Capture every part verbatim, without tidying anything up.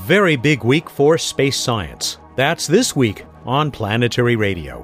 very big week for space science. That's this week on Planetary Radio.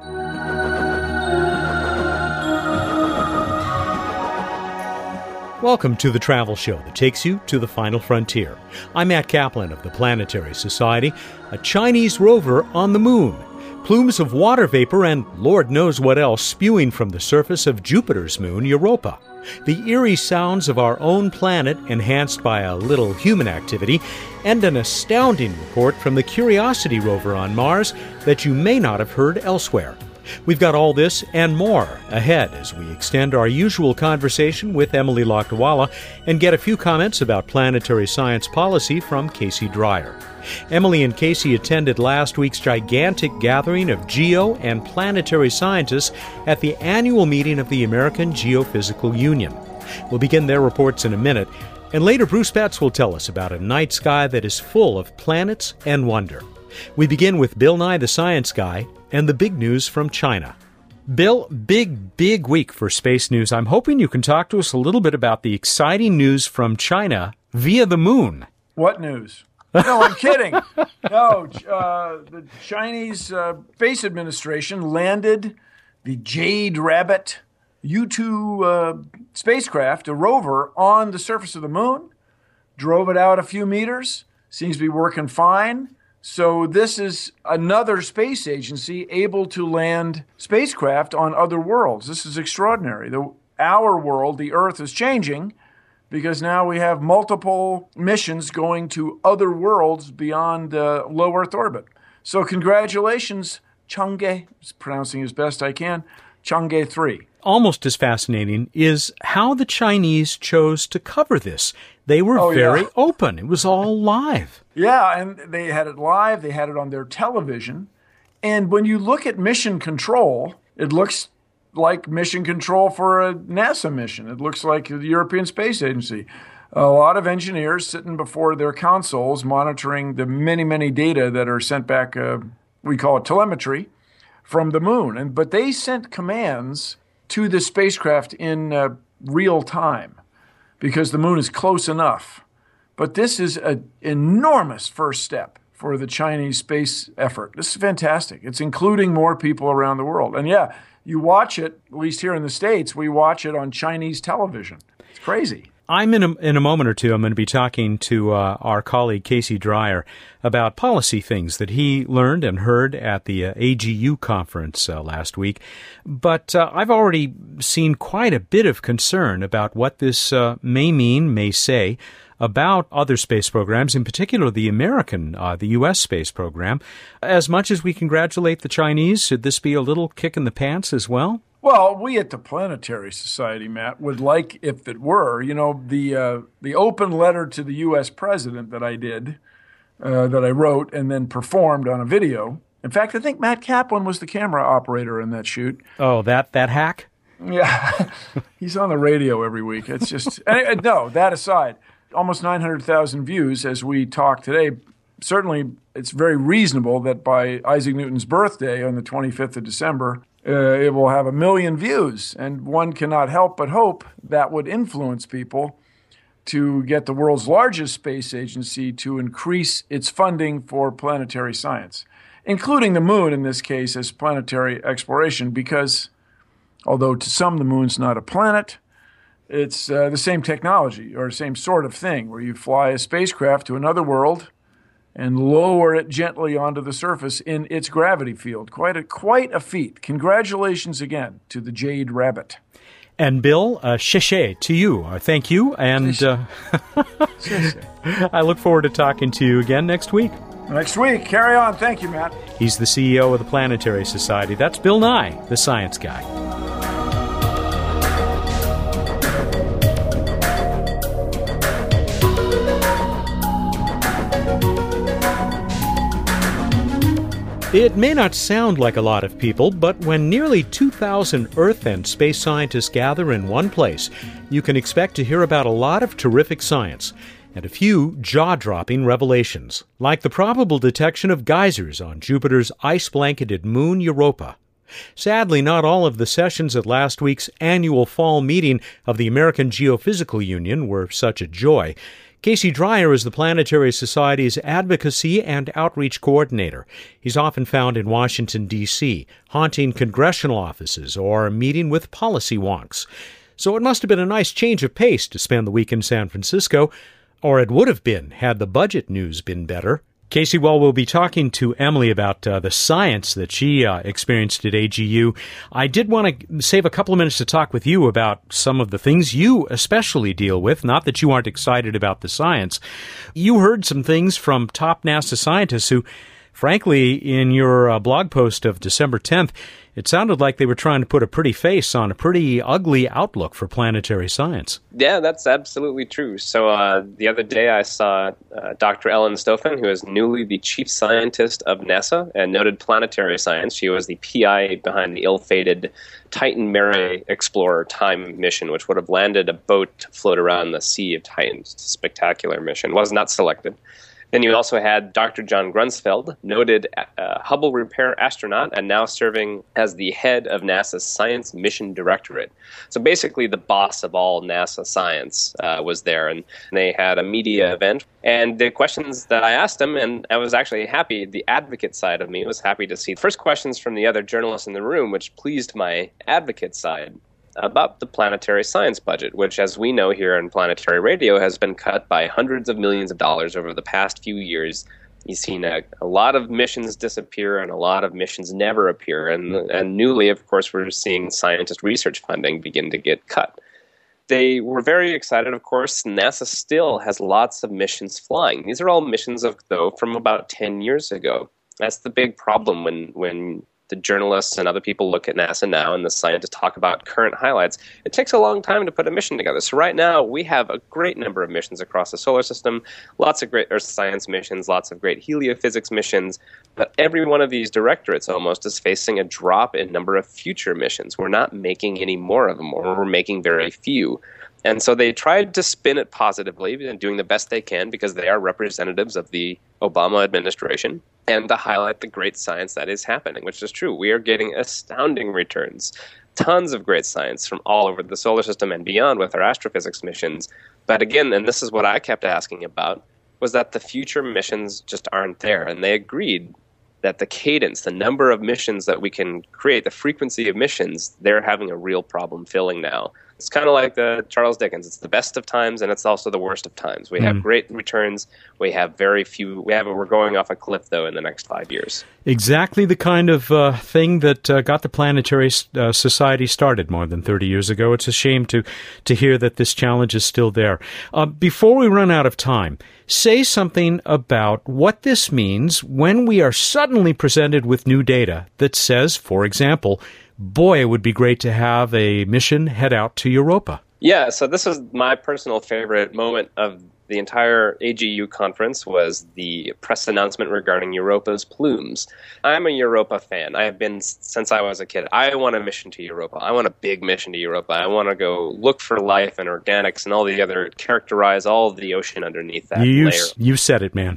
Welcome to the travel show that takes you to the final frontier. I'm Matt Kaplan of the Planetary Society. A Chinese rover on the moon, plumes of water vapor, and Lord knows what else spewing from the surface of Jupiter's moon, Europa. The eerie sounds of our own planet enhanced by a little human activity, and an astounding report from the Curiosity rover on Mars that you may not have heard elsewhere. We've got all this and more ahead as we extend our usual conversation with Emily Lakdawalla and get a few comments about planetary science policy from Casey Dreyer. Emily and Casey attended last week's gigantic gathering of geo and planetary scientists at the annual meeting of the American Geophysical Union. We'll begin their reports in a minute, and later Bruce Betts will tell us about a night sky that is full of planets and wonder. We begin with Bill Nye the Science Guy and the big news from China. Bill, big, big week for space news. I'm hoping you can talk to us a little bit about the exciting news from China via the moon. What news? No, I'm kidding. No, uh, the Chinese uh, Space Administration landed the Jade Rabbit U two uh, spacecraft, a rover, on the surface of the moon, drove it out a few meters, seems to be working fine. So this is another space agency able to land spacecraft on other worlds. This is extraordinary. The, our world, the Earth, is changing because now we have multiple missions going to other worlds beyond uh, low Earth orbit. So congratulations, Chang'e, pronouncing as best I can, Chang'e three. Almost as fascinating is how the Chinese chose to cover this. They were oh, very yeah. open. It was all live. Yeah, and they had it live. They had it on their television. And when you look at mission control, it looks like mission control for a NASA mission. It looks like the European Space Agency. A lot of engineers sitting before their consoles monitoring the many, many data that are sent back, uh, we call it telemetry, from the moon. And But they sent commands to the spacecraft in uh, real time because the moon is close enough. But this is an enormous first step for the Chinese space effort. This is fantastic. It's including more people around the world. And yeah, you watch it, at least here in the States, we watch it on Chinese television. It's crazy. I'm in a, in a moment or two, I'm going to be talking to uh, our colleague Casey Dreyer about policy things that he learned and heard at the uh, A G U conference uh, last week. But uh, I've already seen quite a bit of concern about what this uh, may mean, may say, about other space programs, in particular the American, uh, the U S space program. As much as we congratulate the Chinese, should this be a little kick in the pants as well? Well, we at the Planetary Society, Matt, would like if it were. You know, the uh, the open letter to the U S president that I did, uh, that I wrote and then performed on a video. In fact, I think Matt Kaplan was the camera operator in that shoot. Oh, that that hack? Yeah, he's on the radio every week. It's just, anyway, no, that aside, almost nine hundred thousand views as we talk today. Certainly, it's very reasonable that by Isaac Newton's birthday on the twenty-fifth of December, Uh, it will have a million views, and one cannot help but hope that would influence people to get the world's largest space agency to increase its funding for planetary science, including the moon in this case as planetary exploration, because although to some the moon's not a planet, it's uh, the same technology or same sort of thing where you fly a spacecraft to another world and lower it gently onto the surface in its gravity field. Quite a quite a feat. Congratulations again to the Jade Rabbit. And Bill, uh, sheshe to you. Uh, thank you. And uh, I look forward to talking to you again next week. Next week. Carry on. Thank you, Matt. He's the C E O of the Planetary Society. That's Bill Nye, the Science Guy. It may not sound like a lot of people, but when nearly two thousand Earth and space scientists gather in one place, you can expect to hear about a lot of terrific science and a few jaw-dropping revelations, like the probable detection of geysers on Jupiter's ice-blanketed moon Europa. Sadly, not all of the sessions at last week's annual fall meeting of the American Geophysical Union were such a joy. Casey Dreyer is the Planetary Society's Advocacy and Outreach Coordinator. He's often found in Washington, D C, haunting congressional offices or meeting with policy wonks. So it must have been a nice change of pace to spend the week in San Francisco, or it would have been had the budget news been better. Casey, while we'll be talking to Emily about uh, the science that she uh, experienced at A G U, I did want to save a couple of minutes to talk with you about some of the things you especially deal with. Not that you aren't excited about the science. You heard some things from top NASA scientists who, frankly, in your uh, blog post of December tenth, it sounded like they were trying to put a pretty face on a pretty ugly outlook for planetary science. Yeah, that's absolutely true. So uh, the other day I saw uh, Doctor Ellen Stofan, who is newly the chief scientist of NASA and noted planetary science. She was the P I behind the ill-fated Titan Mare Explorer time mission, which would have landed a boat to float around the Sea of Titan. It's a spectacular mission. Was not selected. Then you also had Doctor John Grunsfeld, noted uh, Hubble repair astronaut and now serving as the head of NASA's Science Mission Directorate. So basically the boss of all NASA science uh, was there, and they had a media event. And the questions that I asked them, and I was actually happy, the advocate side of me was happy to see the first questions from the other journalists in the room, which pleased my advocate side, about the planetary science budget, which, as we know here in Planetary Radio, has been cut by hundreds of millions of dollars over the past few years. You've seen a, a lot of missions disappear and a lot of missions never appear. And, and newly, of course, we're seeing scientist research funding begin to get cut. They were very excited, of course. NASA still has lots of missions flying. These are all missions, of, though, from about ten years ago. That's the big problem when when the journalists and other people look at NASA now and the scientists talk about current highlights. It takes a long time to put a mission together. So right now we have a great number of missions across the solar system, lots of great earth science missions, lots of great heliophysics missions, but every one of these directorates almost is facing a drop in number of future missions. We're not making any more of them, or we're making very few. And so they tried to spin it positively and doing the best they can because they are representatives of the Obama administration, and to highlight the great science that is happening, which is true. We are getting astounding returns, tons of great science from all over the solar system and beyond with our astrophysics missions. But again, and this is what I kept asking about, was that the future missions just aren't there. And they agreed that the cadence, the number of missions that we can create, the frequency of missions, they're having a real problem filling now. It's kind of like the Charles Dickens. It's the best of times, and it's also the worst of times. We have mm. great returns. We have very few. We have. We're going off a cliff, though, in the next five years. Exactly the kind of uh, thing that uh, got the Planetary uh, Society started more than thirty years ago. It's a shame to to hear that this challenge is still there. Uh, before we run out of time, say something about what this means when we are suddenly presented with new data that says, for example, boy, it would be great to have a mission head out to Europa. Yeah, so this was my personal favorite moment of the entire A G U conference, was the press announcement regarding Europa's plumes. I'm a Europa fan. I have been since I was a kid. I want a mission to Europa. I want a big mission to Europa. I want to go look for life and organics and all the other, characterize all of the ocean underneath that you, layer. You said it, man.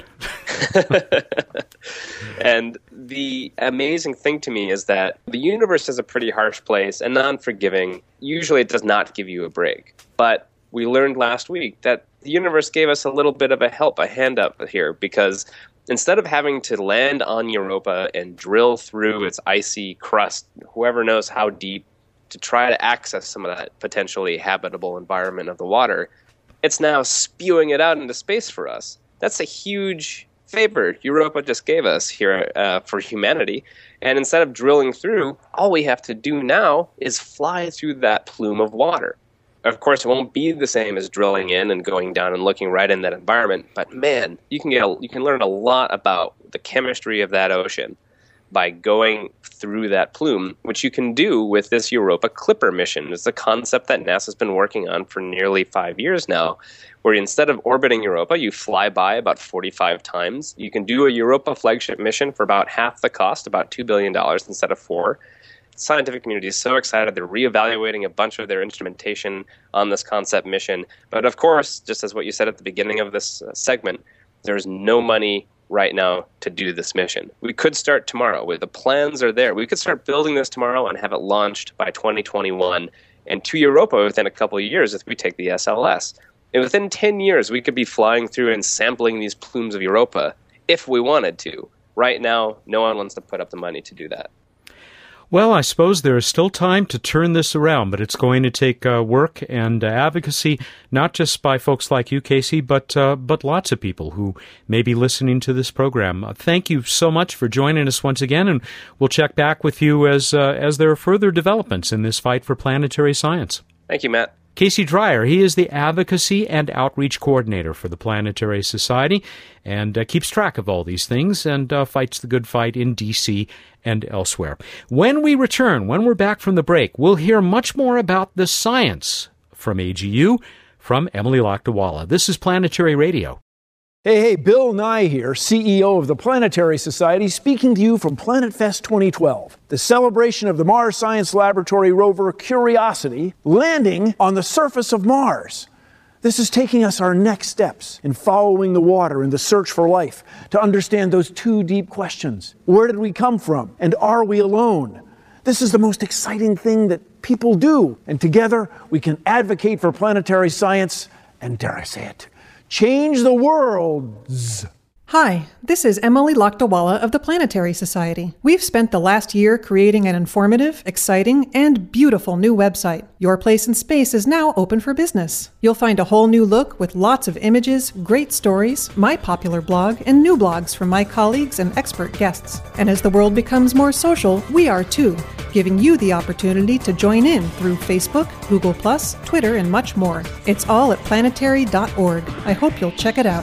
And the amazing thing to me is that the universe is a pretty harsh place and non-forgiving. Usually it does not give you a break. But we learned last week that the universe gave us a little bit of a help, a hand up here, because instead of having to land on Europa and drill through its icy crust, whoever knows how deep, to try to access some of that potentially habitable environment of the water, it's now spewing it out into space for us. That's a huge favor Europa just gave us here uh, for humanity. And instead of drilling through, all we have to do now is fly through that plume of water. Of course, it won't be the same as drilling in and going down and looking right in that environment. But man, you can get a, you can learn a lot about the chemistry of that ocean by going through that plume, which you can do with this Europa Clipper mission. It's a concept that NASA's been working on for nearly five years now, where instead of orbiting Europa, you fly by about forty-five times. You can do a Europa flagship mission for about half the cost, about two billion dollars instead of four. The scientific community is so excited. They're reevaluating a bunch of their instrumentation on this concept mission. But of course, just as what you said at the beginning of this uh, segment, there's no money right now to do this mission. We could start tomorrow. The plans are there. We could start building this tomorrow and have it launched by twenty twenty-one and to Europa within a couple of years if we take the S L S. And within ten years, we could be flying through and sampling these plumes of Europa if we wanted to. Right now, no one wants to put up the money to do that. Well, I suppose there is still time to turn this around, but it's going to take uh, work and uh, advocacy, not just by folks like you, Casey, but uh, but lots of people who may be listening to this program. Uh, thank you so much for joining us once again, and we'll check back with you as uh, as there are further developments in this fight for planetary science. Thank you, Matt. Casey Dreyer, he is the Advocacy and Outreach Coordinator for the Planetary Society and uh, keeps track of all these things and uh, fights the good fight in D C and elsewhere. When we return, when we're back from the break, we'll hear much more about the science from A G U from Emily Lakdawalla. This is Planetary Radio. Hey, hey, Bill Nye here, C E O of the Planetary Society, speaking to you from Planet Fest twenty twelve, the celebration of the Mars Science Laboratory rover Curiosity landing on the surface of Mars. This is taking us our next steps in following the water in the search for life to understand those two deep questions. Where did we come from, and are we alone? This is the most exciting thing that people do, and together we can advocate for planetary science and, dare I say it, change the world's. Hi, this is Emily Lakdawalla of the Planetary Society. We've spent the last year creating an informative, exciting, and beautiful new website. Your Place in Space is now open for business. You'll find a whole new look with lots of images, great stories, my popular blog, and new blogs from my colleagues and expert guests. And as the world becomes more social, we are too, giving you the opportunity to join in through Facebook, Google plus, Twitter, and much more. It's all at planetary dot org. I hope you'll check it out.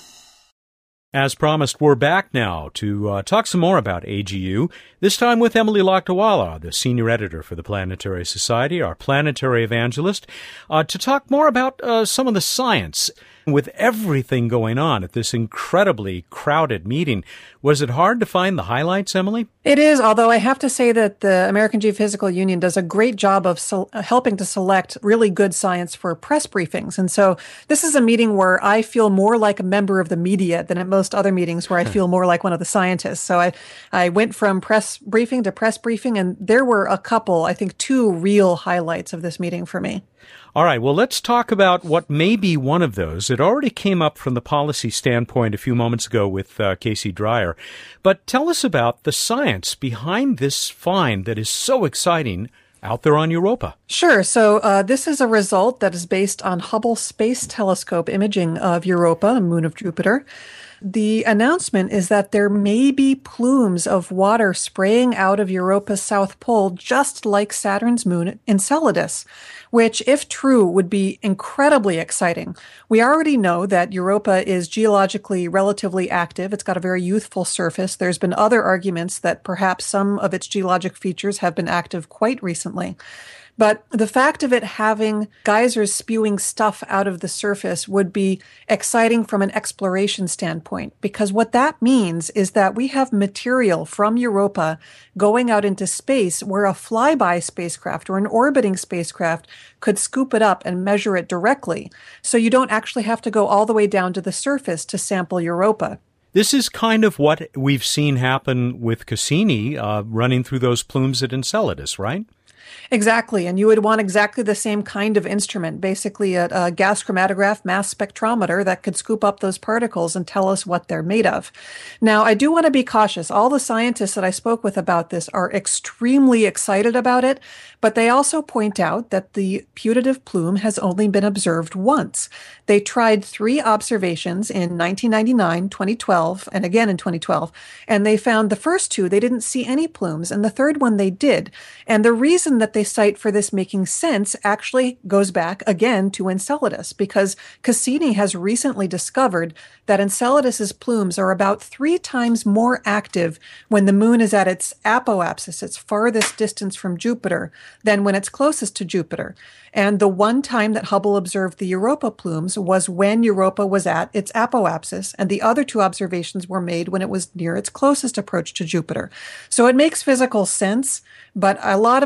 As promised, we're back now to uh, talk some more about A G U, this time with Emily Lakdawalla, the senior editor for the Planetary Society, our planetary evangelist, uh, to talk more about uh, some of the science. With everything going on at this incredibly crowded meeting, was it hard to find the highlights, Emily? It is, although I have to say that the American Geophysical Union does a great job of se- helping to select really good science for press briefings. And so this is a meeting where I feel more like a member of the media than at most other meetings where I feel more like one of the scientists. So I, I went from press briefing to press briefing, and there were a couple, I think two real highlights of this meeting for me. All right, well, let's talk about what may be one of those. It already came up from the policy standpoint a few moments ago with uh, Casey Dreyer. But tell us about the science behind this find that is so exciting out there on Europa. Sure. So uh, this is a result that is based on Hubble Space Telescope imaging of Europa, a moon of Jupiter. The announcement is that there may be plumes of water spraying out of Europa's south pole, just like Saturn's moon Enceladus, which, if true, would be incredibly exciting. We already know that Europa is geologically relatively active. It's got a very youthful surface. There's been other arguments that perhaps some of its geologic features have been active quite recently. But the fact of it having geysers spewing stuff out of the surface would be exciting from an exploration standpoint, because what that means is that we have material from Europa going out into space where a flyby spacecraft or an orbiting spacecraft could scoop it up and measure it directly. So you don't actually have to go all the way down to the surface to sample Europa. This is kind of what we've seen happen with Cassini uh, running through those plumes at Enceladus, right? Exactly. And you would want exactly the same kind of instrument, basically a, a gas chromatograph mass spectrometer that could scoop up those particles and tell us what they're made of. Now, I do want to be cautious. All the scientists that I spoke with about this are extremely excited about it, but they also point out that the putative plume has only been observed once. They tried three observations in nineteen ninety-nine, twenty twelve, and again in twenty twelve, and they found the first two, they didn't see any plumes, and the third one they did. And the reason that they cite for this making sense actually goes back again to Enceladus, because Cassini has recently discovered that Enceladus's plumes are about three times more active when the moon is at its apoapsis, its farthest distance from Jupiter, than when it's closest to Jupiter. And the one time that Hubble observed the Europa plumes was when Europa was at its apoapsis, and the other two observations were made when it was near its closest approach to Jupiter. So it makes physical sense, but a lot of science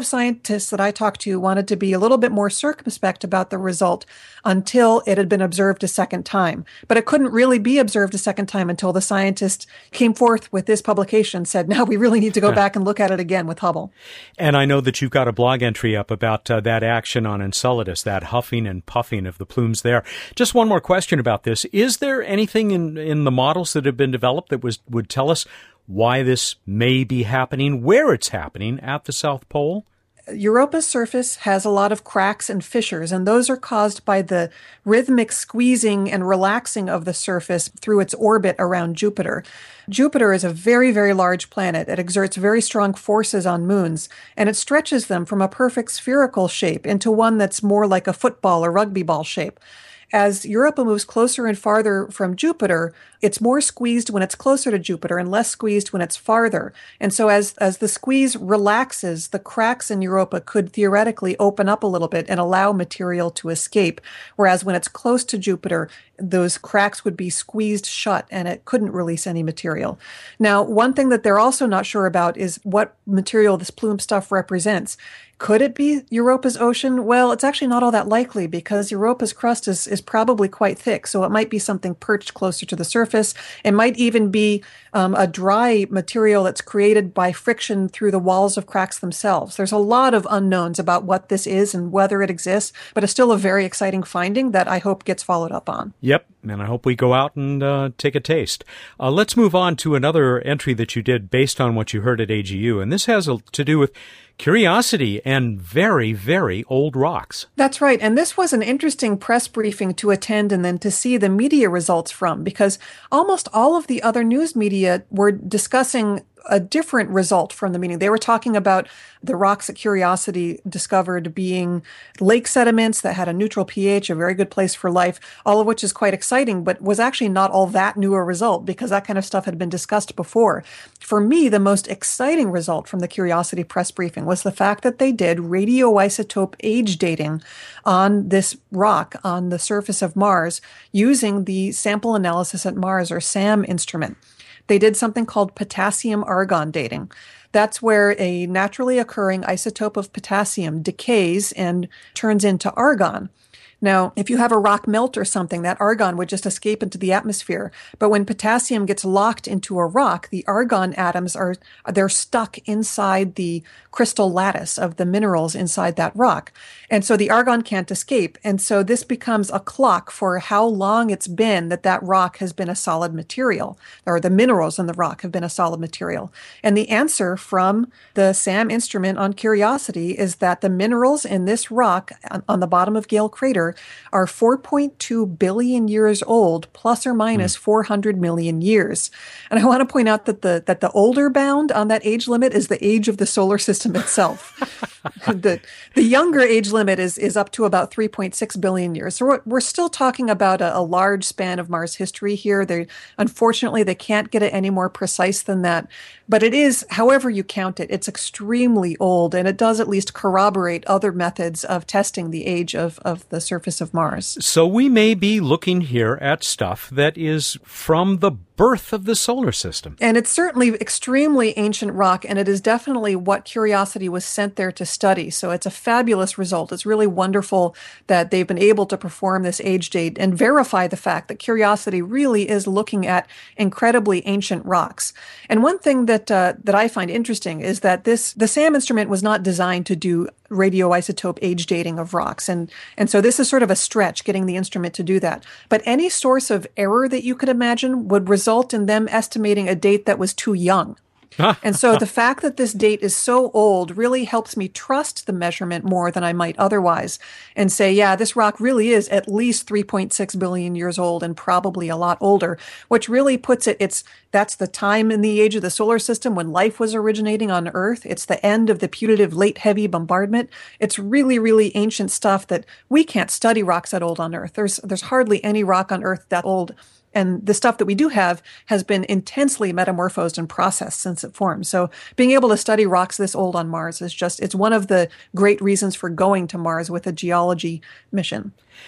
scientists that I talked to wanted to be a little bit more circumspect about the result until it had been observed a second time. But it couldn't really be observed a second time until the scientist came forth with this publication and said, now we really need to go back and look at it again with Hubble. And I know that you've got a blog entry up about uh, that action on Enceladus, that huffing and puffing of the plumes there. Just one more question about this. Is there anything in, in the models that have been developed that was would tell us why this may be happening, where it's happening at the South Pole? Europa's surface has a lot of cracks and fissures, and those are caused by the rhythmic squeezing and relaxing of the surface through its orbit around Jupiter. Jupiter is a very, very large planet. It exerts very strong forces on moons, and it stretches them from a perfect spherical shape into one that's more like a football or rugby ball shape. As Europa moves closer and farther from Jupiter, it's more squeezed when it's closer to Jupiter and less squeezed when it's farther. And so as, as the squeeze relaxes, the cracks in Europa could theoretically open up a little bit and allow material to escape. Whereas when it's close to Jupiter, those cracks would be squeezed shut and it couldn't release any material. Now, one thing that they're also not sure about is what material this plume stuff represents. Could it be Europa's ocean? Well, it's actually not all that likely because Europa's crust is, is probably quite thick. So it might be something perched closer to the surface. It might even be um, a dry material that's created by friction through the walls of cracks themselves. There's a lot of unknowns about what this is and whether it exists, but it's still a very exciting finding that I hope gets followed up on. Yep, and I hope we go out and uh, take a taste. Uh, let's move on to another entry that you did based on what you heard at A G U, and this has a, to do with curiosity and very, very old rocks. That's right. And this was an interesting press briefing to attend and then to see the media results from, because almost all of the other news media were discussing a different result from the meeting. They were talking about the rocks that Curiosity discovered being lake sediments that had a neutral pH, a very good place for life, all of which is quite exciting, but was actually not all that new a result because that kind of stuff had been discussed before. For me, the most exciting result from the Curiosity press briefing was the fact that they did radioisotope age dating on this rock on the surface of Mars using the Sample Analysis at Mars, or SAM instrument. They did something called potassium-argon dating. That's where a naturally occurring isotope of potassium decays and turns into argon. Now, if you have a rock melt or something, that argon would just escape into the atmosphere. But when potassium gets locked into a rock, the argon atoms are, they're stuck inside the crystal lattice of the minerals inside that rock. And so the argon can't escape. And so this becomes a clock for how long it's been that that rock has been a solid material, or the minerals in the rock have been a solid material. And the answer from the SAM instrument on Curiosity is that the minerals in this rock on, on the bottom of Gale Crater are four point two billion years old, plus or minus mm. four hundred million years. And I want to point out that the that the older bound on that age limit is the age of the solar system itself. the the younger age limit is is up to about three point six billion years. So we're, we're still talking about a, a large span of Mars history here. They unfortunately they can't get it any more precise than that. But it is, however you count it, it's extremely old, and it does at least corroborate other methods of testing the age of, of the surface of Mars. So we may be looking here at stuff that is from the birth of the solar system. And it's certainly extremely ancient rock, and it is definitely what Curiosity was sent there to study. So it's a fabulous result. It's really wonderful that they've been able to perform this age date and verify the fact that Curiosity really is looking at incredibly ancient rocks. And one thing that uh, that I find interesting is that this the SAM instrument was not designed to do radioisotope age dating of rocks. And, and so this is sort of a stretch getting the instrument to do that. But any source of error that you could imagine would result in them estimating a date that was too young. And so the fact that this date is so old really helps me trust the measurement more than I might otherwise and say, yeah, this rock really is at least three point six billion years old and probably a lot older, which really puts it, it's, that's the time in the age of the solar system when life was originating on Earth. It's the end of the putative late heavy bombardment. It's really, really ancient stuff that we can't study rocks that old on Earth. There's, there's hardly any rock on Earth that old. And the stuff that we do have has been intensely metamorphosed and processed since it formed. So being able to study rocks this old on Mars is just, it's one of the great reasons for going to Mars with a geology mission.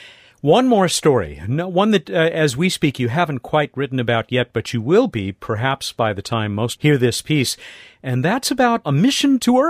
One more story, no, one that, uh, as we speak, you haven't quite written about yet, but you will be, perhaps by the time most hear this piece, and that's about a mission to Earth.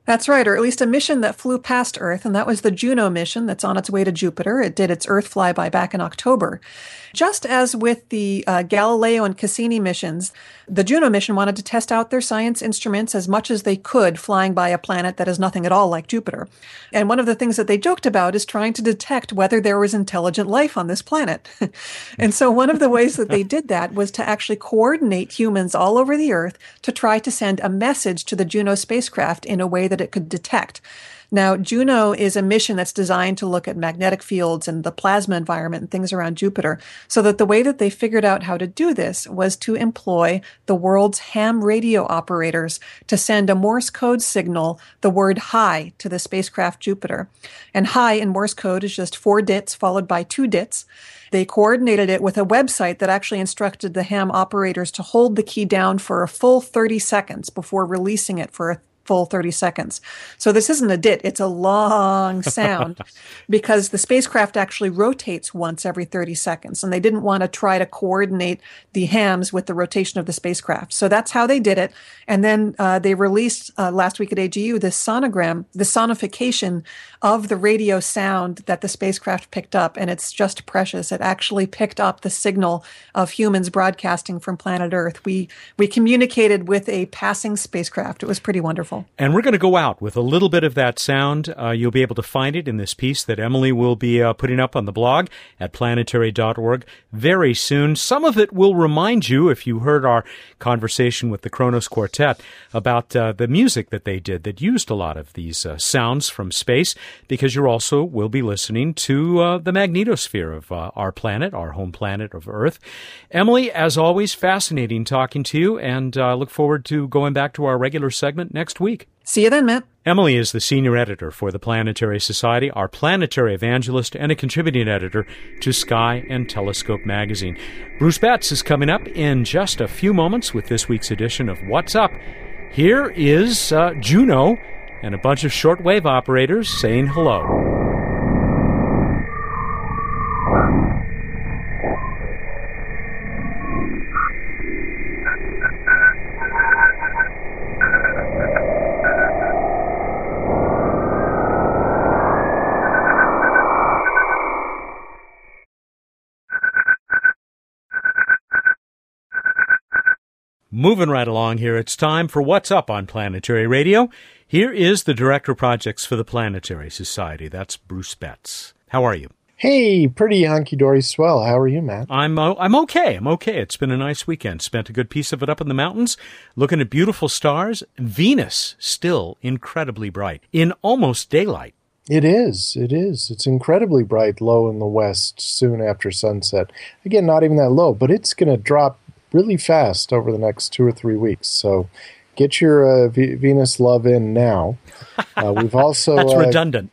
That's right, or at least a mission that flew past Earth, and that was the Juno mission that's on its way to Jupiter. It did its Earth flyby back in October. Just as with the uh, Galileo and Cassini missions, the Juno mission wanted to test out their science instruments as much as they could flying by a planet that is nothing at all like Jupiter. And one of the things that they joked about is trying to detect whether there was intelligent life on this planet. And so one of the ways that they did that was to actually coordinate humans all over the Earth to try to send a message to the Juno spacecraft in a way that it could detect. Now, Juno is a mission that's designed to look at magnetic fields and the plasma environment and things around Jupiter, so that the way that they figured out how to do this was to employ the world's ham radio operators to send a Morse code signal, the word hi, to the spacecraft Jupiter. And hi in Morse code is just four dits followed by two dits. They coordinated it with a website that actually instructed the ham operators to hold the key down for a full thirty seconds before releasing it for a full thirty seconds. So this isn't a dit, it's a long sound because the spacecraft actually rotates once every thirty seconds, and they didn't want to try to coordinate the hams with the rotation of the spacecraft. So that's how they did it. And then uh, they released uh, last week at A G U this sonogram, the sonification of the radio sound that the spacecraft picked up, and it's just precious. It actually picked up the signal of humans broadcasting from planet Earth. We we communicated with a passing spacecraft. It was pretty wonderful. And we're going to go out with a little bit of that sound. Uh, you'll be able to find it in this piece that Emily will be uh, putting up on the blog at planetary dot org very soon. Some of it will remind you, if you heard our conversation with the Kronos Quartet, about uh, the music that they did that used a lot of these uh, sounds from space, because you also will be listening to uh, the magnetosphere of uh, our planet, our home planet of Earth. Emily, as always, fascinating talking to you, and I uh, look forward to going back to our regular segment next week. week. See you then, Matt. Emily is the senior editor for the Planetary Society, our planetary evangelist, and a contributing editor to Sky and Telescope magazine. Bruce Betts is coming up in just a few moments with this week's edition of What's Up. Here is uh, Juno and a bunch of shortwave operators saying hello. Moving right along here, it's time for What's Up on Planetary Radio. Here is the Director of Projects for the Planetary Society. That's Bruce Betts. How are you? Hey, pretty hunky-dory swell. How are you, Matt? I'm uh, I'm okay. I'm okay. It's been a nice weekend. Spent a good piece of it up in the mountains, looking at beautiful stars. Venus still incredibly bright, in almost daylight. It is. It is. It's incredibly bright low in the west soon after sunset. Again, not even that low, but it's going to drop really fast over the next two or three weeks. So get your uh, v- Venus love in now. Uh, we've also That's uh, redundant.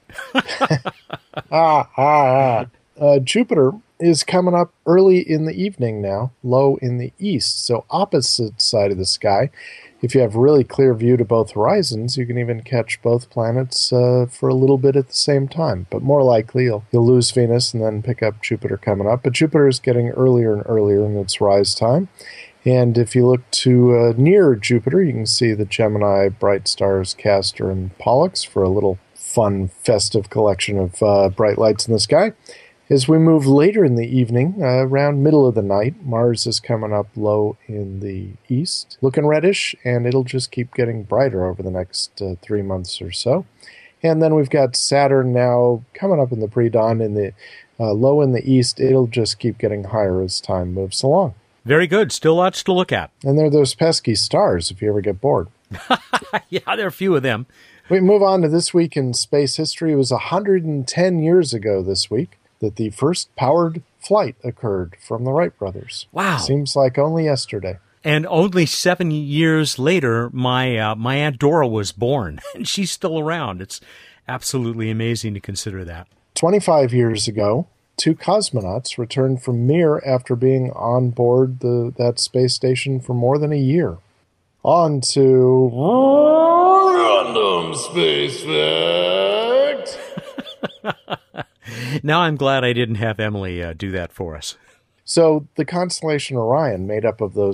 ah, ah, ah. Uh, Jupiter is coming up early in the evening now, low in the east, so opposite side of the sky. If you have really clear view to both horizons, you can even catch both planets uh, for a little bit at the same time. But more likely, you'll, you'll lose Venus and then pick up Jupiter coming up. But Jupiter is getting earlier and earlier in its rise time. And if you look to uh, near Jupiter, you can see the Gemini, bright stars, Castor, and Pollux for a little fun, festive collection of uh, bright lights in the sky. As we move later in the evening, uh, around middle of the night, Mars is coming up low in the east, looking reddish, and it'll just keep getting brighter over the next uh, three months or so. And then we've got Saturn now coming up in the pre-dawn in the uh, low in the east. It'll just keep getting higher as time moves along. Very good. Still lots to look at. And there are those pesky stars if you ever get bored. Yeah, there are a few of them. We move on to this week in space history. It was one hundred ten years ago this week that the first powered flight occurred from the Wright brothers. Wow. Seems like only yesterday. And only seven years later, my uh, my Aunt Dora was born, and she's still around. It's absolutely amazing to consider that. twenty-five years ago, two cosmonauts returned from Mir after being on board the that space station for more than a year. On to Random Space Fact. Now I'm glad I didn't have Emily uh, do that for us. So the constellation Orion, made up of those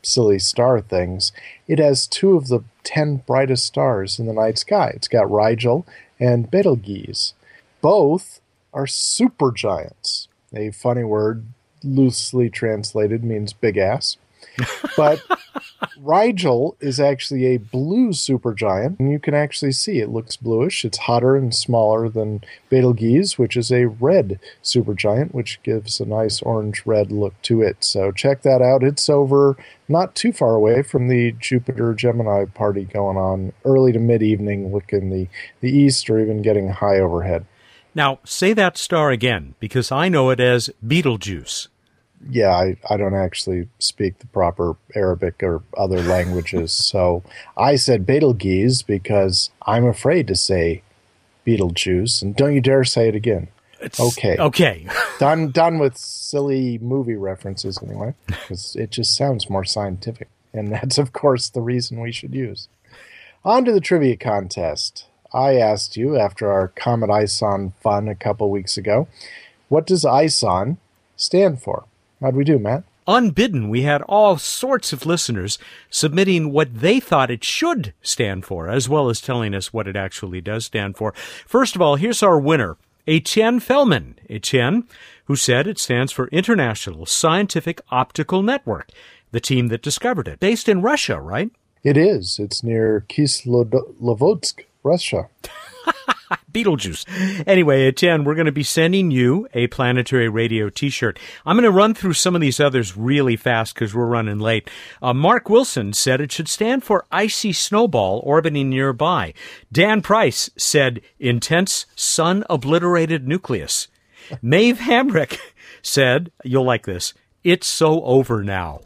silly star things, it has two of the ten brightest stars in the night sky. It's got Rigel and Betelgeuse. Both are supergiants. A funny word, loosely translated, means big ass. But Rigel is actually a blue supergiant, and you can actually see it looks bluish. It's hotter and smaller than Betelgeuse, which is a red supergiant, which gives a nice orange-red look to it. So check that out. It's over not too far away from the Jupiter-Gemini party going on early to mid-evening, looking the, the east or even getting high overhead. Now, say that star again, because I know it as Betelgeuse. Yeah, I, I don't actually speak the proper Arabic or other languages, so I said Betelgeuse because I'm afraid to say Beetlejuice, and don't you dare say it again. It's, okay. Okay. done done with silly movie references anyway, because it just sounds more scientific, and that's, of course, the reason we should use. On to the trivia contest. I asked you, after our Comet ISON fun a couple weeks ago, what does ISON stand for? How'd we do, Matt? Unbidden, we had all sorts of listeners submitting what they thought it should stand for, as well as telling us what it actually does stand for. First of all, here's our winner, Etienne Fellman. Etienne, who said it stands for International Scientific Optical Network, the team that discovered it. Based in Russia, right? It is. It's near Kislovodsk, Russia. Beetlejuice. Anyway, Etienne, we're going to be sending you a Planetary Radio t-shirt. I'm going to run through some of these others really fast because we're running late. Uh, Mark Wilson said it should stand for Icy Snowball Orbiting Nearby. Dan Price said Intense Sun-Obliterated Nucleus. Maeve Hamrick said, you'll like this, It's So Over Now.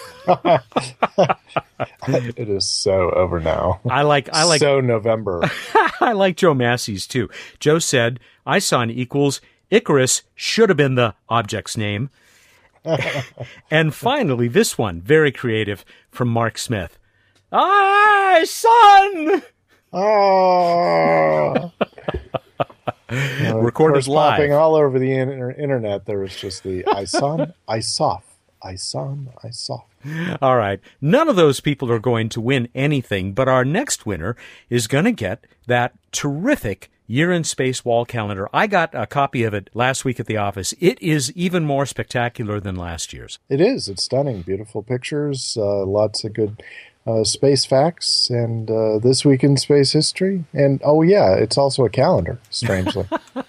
It is so over now. I like, I like, so November. I like Joe Massey's too. Joe said, ISON equals Icarus should have been the object's name. And finally, this one, very creative, from Mark Smith. ISON! Oh! uh, Recorded live. Popping all over the inter- internet, there was just the ISON, ISOF, ISON, ISOF. All right. None of those people are going to win anything, but our next winner is going to get that terrific Year in Space wall calendar. I got a copy of it last week at the office. It is even more spectacular than last year's. It is. It's stunning. Beautiful pictures, uh, lots of good uh, space facts, and uh, this week in space history. And, oh, yeah, it's also a calendar, strangely.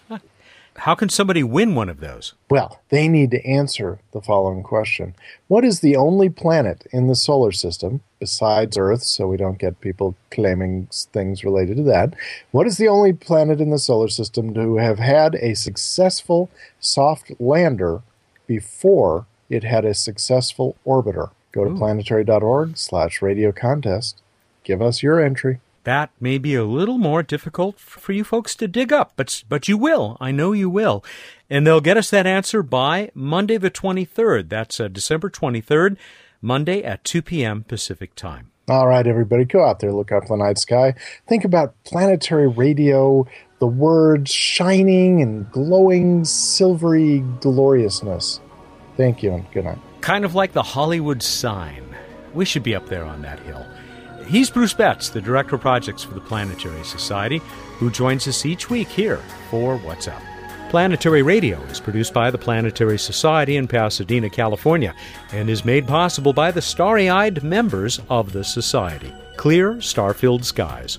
How can somebody win one of those? Well, they need to answer the following question. What is the only planet in the solar system, besides Earth, so we don't get people claiming things related to that, what is the only planet in the solar system to have had a successful soft lander before it had a successful orbiter? Go to Ooh. planetary.org slash radio contest. Give us your entry. That may be a little more difficult for you folks to dig up, but but you will. I know you will. And they'll get us that answer by Monday the twenty-third. That's uh, December twenty-third, Monday at two p.m. Pacific time. All right, everybody, go out there, look up the night sky. Think about Planetary Radio, the words shining and glowing silvery gloriousness. Thank you, and good night. Kind of like the Hollywood sign. We should be up there on that hill. He's Bruce Betts, the Director of Projects for the Planetary Society, who joins us each week here for What's Up. Planetary Radio is produced by the Planetary Society in Pasadena, California, and is made possible by the starry-eyed members of the Society. Clear, star-filled skies.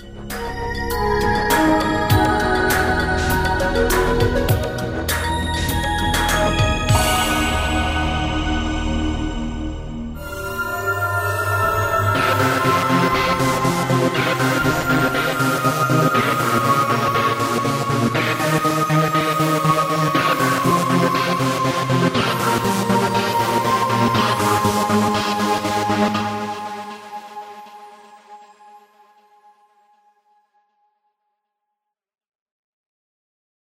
Thank you.